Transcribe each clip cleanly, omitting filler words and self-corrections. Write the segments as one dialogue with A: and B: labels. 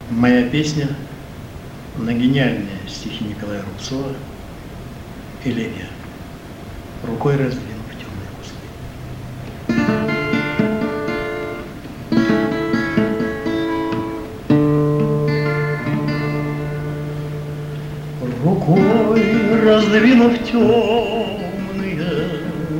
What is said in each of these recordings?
A: Моя песня на гениальные стихи Николая Рубцова «Элегия». Рукой раздвинув темные кусты. Рукой раздвинув темные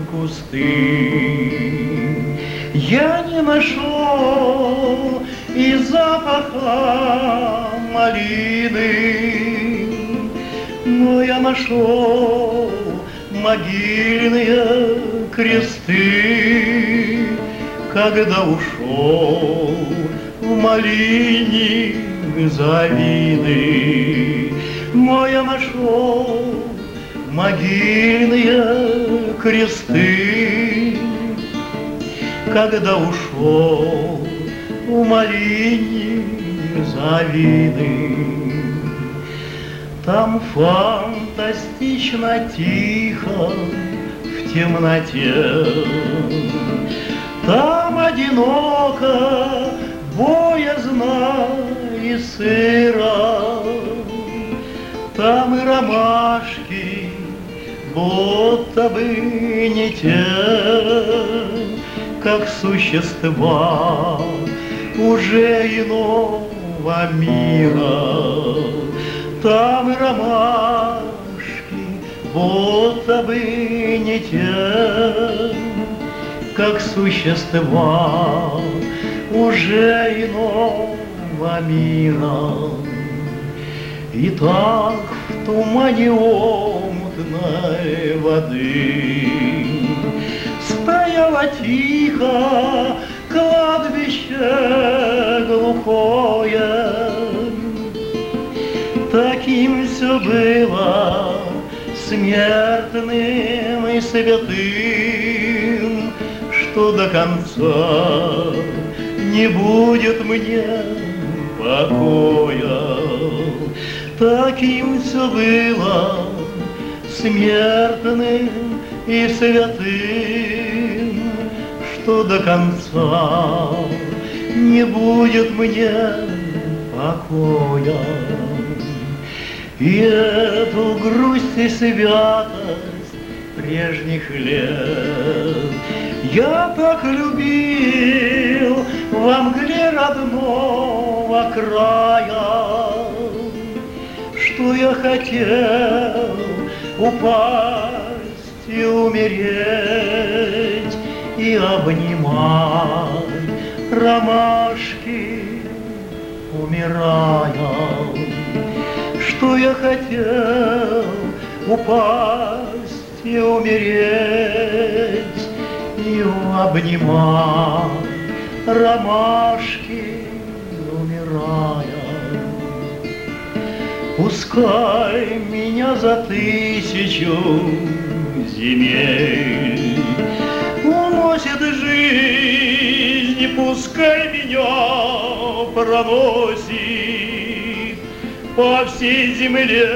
A: кусты, я не нашел и запаха малины, но я нашел могильные кресты, когда ушел в малине завины. Но я нашел могильные кресты, когда ушел в малине завины. Там фантастично тихо в темноте, там одиноко, боязно и сыро, там и ромашки будто бы не те, как существа уже иного мира. Там и ромашки будто бы не те, как существа уже иного мира. И так в тумане омутной воды стояло тихо кладбище глухое. Таким все было смертным и святым, что до конца не будет мне покоя. Таким все было смертным и святым, что до конца не будет мне покоя. И эту грусть и святость прежних лет я так любил во мгле родного края, что я хотел упасть и умереть, и обнимать ромашки, умирая. Что я хотел упасть и умереть, и обнимать ромашки, умирая. Пускай меня за 1000 земель уносит жизнь, пускай меня проносит по всей земле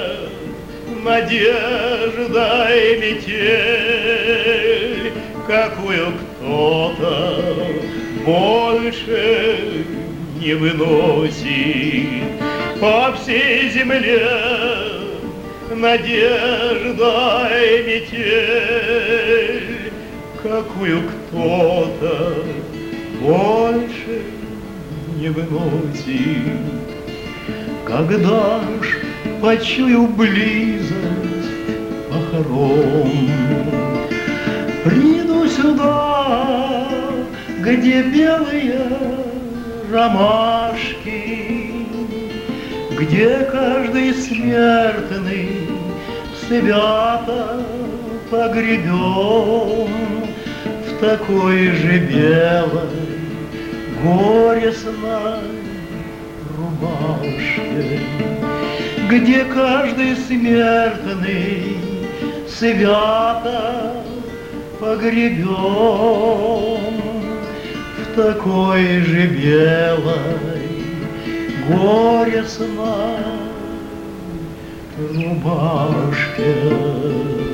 A: надежда и метель, какую кто-то больше не выносит. По всей земле надежда и метель, какую кто-то больше не выносит. Когда ж почую близость похорон, приду сюда, где белые ромашки, где каждый смертный свято погребен в такой же белой горестной рубашке, где каждый смертный свято погребен в такой же белой горестной рубашке.